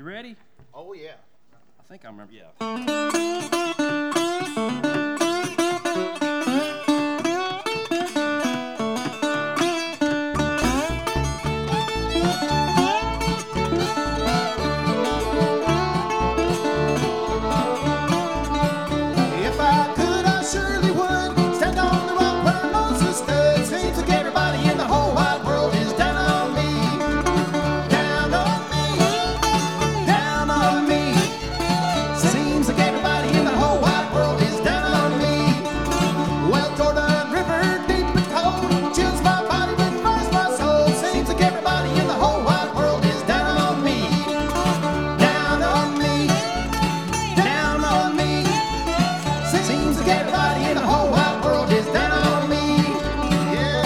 You ready? Oh, yeah. I think I remember, yeah. If I could, I surely would stand on the rock where Moses stood. Seems like everybody in the whole wide world is down on me. Down on me. Down on me. Seems like everybody in the whole wide world is down on me. Well, Jordan River, deep and cold, chills my body but burns my soul. Seems like everybody in the whole wide world is down on me. Down on me. Down on me. Seems like everybody in the whole wide world is down on me. Yeah.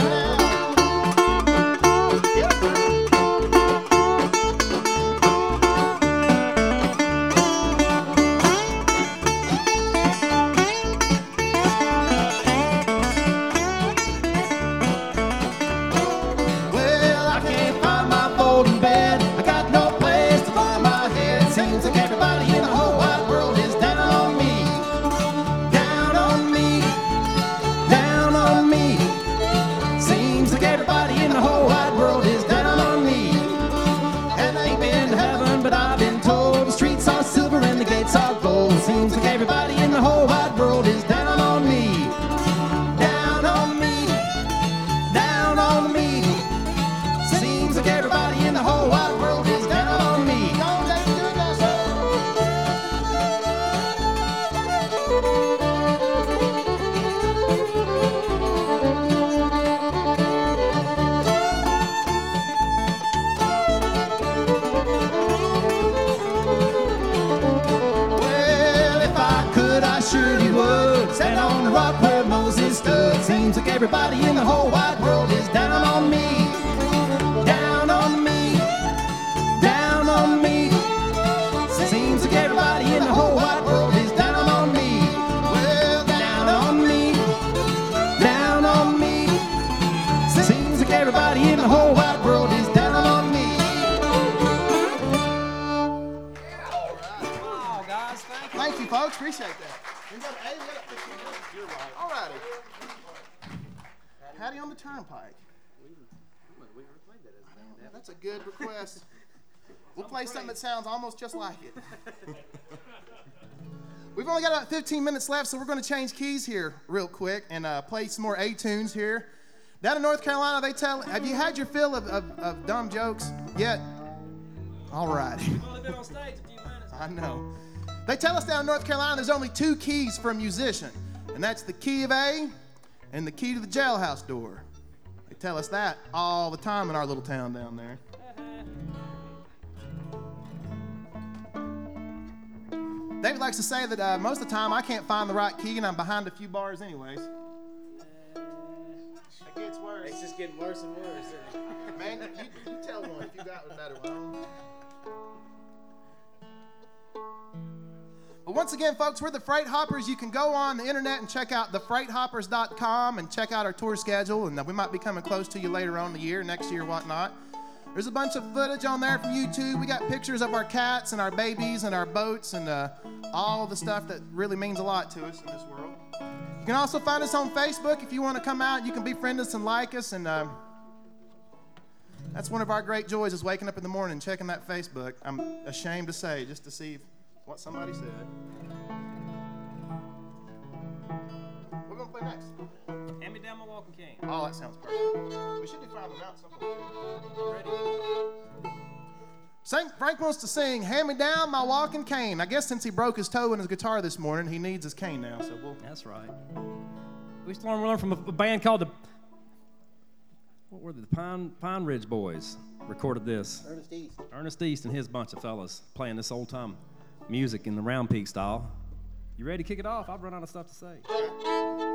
Well, I can't find my folding bed. I got no place to lie my head. Seems like everybody in the whole wide world is down on me. Down on me. Down on me. Seems like everybody in the whole wide world is down on me. And I ain't been to heaven, but I've been told the streets are silver and the gates are gold. Seems like everybody in the whole wide world is down on me. Down on me. Down on me. Seems like everybody in the whole wide world is down on me. Don't let me do it now, sir. Well, if I could, I surely would stand on the rock where Moses stood. Seems like everybody in the whole wide world is down on me. Down on me. Down on me. Seems like everybody in the whole wide world is down on me. Well, down on me. Down on me. Seems like everybody in the whole wide world is down on me. Oh, guys, thank you. Thank you, folks. Appreciate that. We got A, we got 15 minutes. You're right. All righty. Hattie on the Turnpike. Yeah, that's a good request. We'll play something that sounds almost just like it. We've only got about 15 minutes left, so we're going to change keys here real quick and play some more A-tunes here. Down in North Carolina, they tell, have you had your fill of dumb jokes yet? All righty. We've only been on stage a few minutes. I know. They tell us down in North Carolina there's only two keys for a musician, and that's the key of A and the key to the jailhouse door. They tell us that all the time in our little town down there. David likes to say that most of the time I can't find the right key and I'm behind a few bars anyways. It gets worse. It's just getting worse and worse. Man, you tell one if you got a better one. But once again, folks, we're the Freight Hoppers. You can go on the internet and check out thefreighthoppers.com and check out our tour schedule. And we might be coming close to you later on in the year, next year, whatnot. There's a bunch of footage on there from YouTube. We got pictures of our cats and our babies and our boats and all the stuff that really means a lot to us in this world. You can also find us on Facebook. If you want to come out, you can befriend us and like us. And that's one of our great joys is waking up in the morning and checking that Facebook. I'm ashamed to say, just to see what somebody said. We're going to play next. Hand me down my walking cane. Oh, that sounds perfect. We should do Find Them Out sometime. Ready? Frank wants to sing Hand Me Down My Walking Cane. I guess since he broke his toe in his guitar this morning, he needs his cane now. So we'll. That's right. We used to learn from a band called the Pine Ridge Boys. Recorded this. Ernest East and his bunch of fellas playing this old time music in the round peak style. You ready to kick it off? I've run out of stuff to say.